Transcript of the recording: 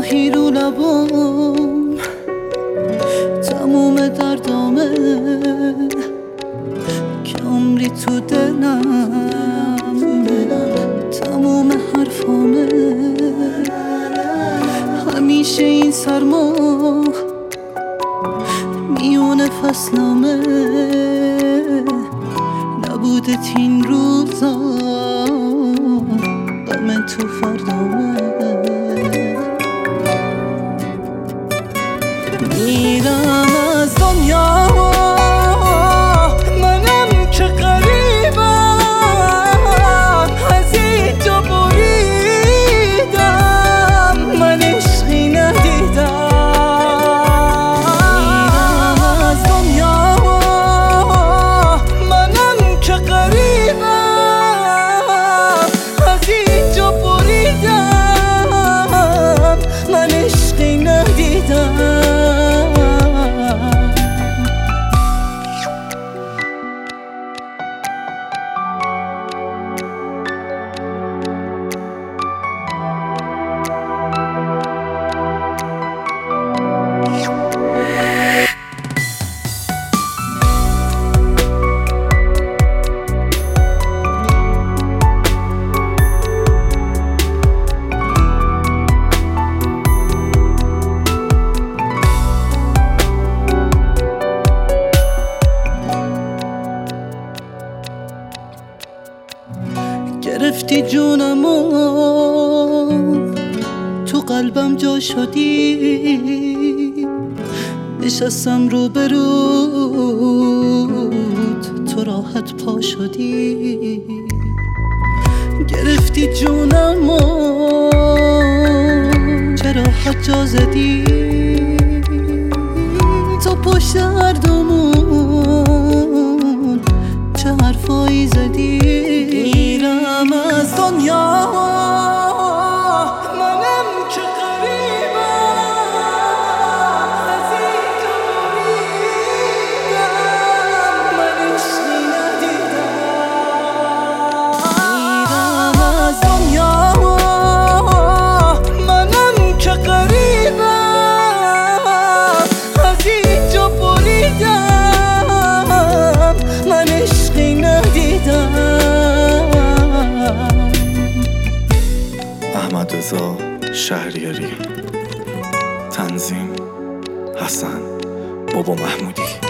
ماهی رو لبام، تموم دردامه که عمری تو دلم، تموم حرفامه. همیشه این سرما میونه فصلامه، نبودت این روزا غم تو فردامه. میرم از دنیا منم که غریبم، از اینجا بریدم من عشقی ندیدم. میرم از دنیا منم که غریبم، از اینجا بریدم من عشقی ندیدم. گرفتی جونمو تو قلبم جا شدی، نشستم رو برود تو راحت پا شدی. گرفتی جونمو چرا حد جا زدی، تو پشت هردومون چه حرفایی زدی. میرم از دنیا منم که غریبم، از اینجا بریدم من عشقی ندیدم. میرم از دنیا منم که غریبم، از اینجا بریدم من عشقی ندیدم. احمدرضا شهریاری، تنظیم حسن بابا محمودی.